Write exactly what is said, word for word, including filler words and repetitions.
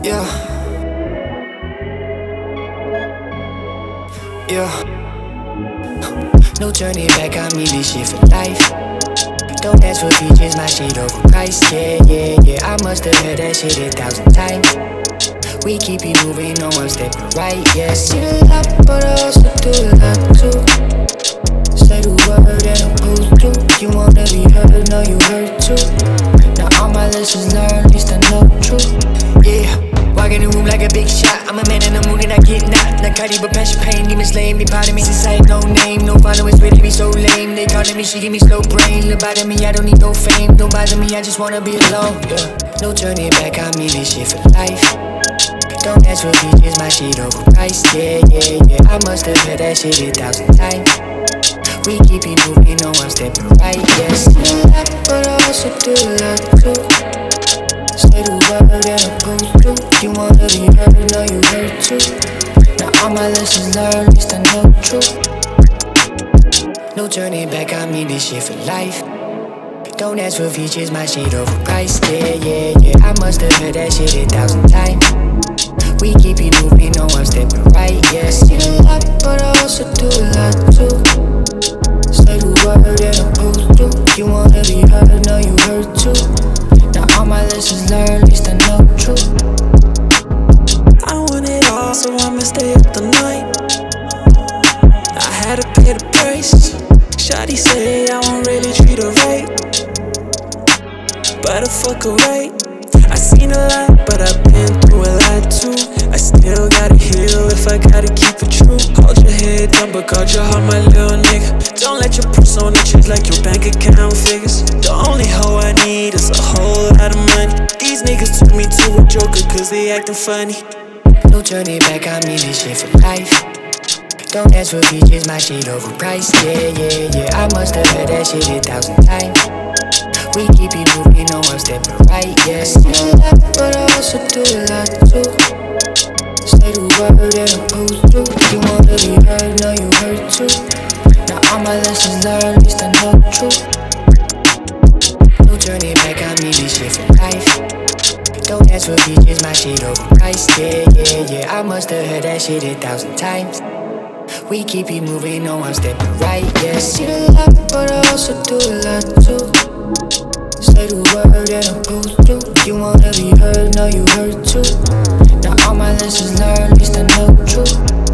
Yeah, yeah. No turning back, I mean this shit for life. Don't ask for features, my shit overpriced. Yeah, yeah, yeah, I must have heard that shit a thousand times. We keep it moving, no one stepping right. Yeah, see the lot, but I also do a lot too. Say the word and I'm pulled through. You wanna be heard, no you heard too. Now all my lessons learned, at least I know the truth. Yeah, walk in the room like a big shot. I'm a man in the mood and I get knocked. Narcotic but passion, pain, demons slaying me. Part of me since I ain't no name. No followers, really be so lame. They calling me, she give me slow brain. Look bother me, I don't need no fame. Don't bother me, I just wanna be alone. Yeah, no turning back, I mean this shit for life. Don't ask for features, my shit overpriced. Yeah, yeah, yeah, I must have heard that shit a thousand times. We keep it moving, no one stepping right. Yes, yeah, but I also do a lot too. Say the word and I pull through. You wanna be heard, no you heard too. Now all my lessons learned, at least I know the truth. No turning back, I mean this shit for life. Don't ask for features, my shit overpriced. Yeah, yeah, yeah, I must have heard that shit a thousand times. We keep it moving, no one stepping right. Yes, see a lot, but I also do a lot too. Say the word and I pull through. You wanna be heard, no you heard too. Now all my lessons learned, at least I know the truth. I want it all, so I'ma stay up the night. I had to pay the price. Shawty say I won't really treat her right, but I fuck her right. I seen a lot, but I've been through a lot too. I still gotta heal if I gotta keep it true. Hold your head down, but guard your heart, my little nigga. Don't let your persona change like your bank account figures. The only hoe I need is a whole lot of money. These niggas took me to a joker cause they acting funny. No turning back, I mean this shit for life. Don't ask for features, my shit overpriced. Yeah, yeah, yeah, I must have heard that shit a thousand times. We keep it moving, no one stepping right. Yeah, see a lot, but I also do a lot too. Say the word and I pull through. You wanna be heard, no you heard too. Now all my lessons learned, at least I know the truth. No turning back, I mean this shit for life. Don't ask for features, my shit overpriced. Yeah, yeah, yeah, I must have heard that shit a thousand times. We keep it moving, no one stepping right. Yeah, see a lot, but I also do a lot too. Say the word and I pull through. You wanna be heard, no you heard too. Now all my lessons learned, at least I know the truth.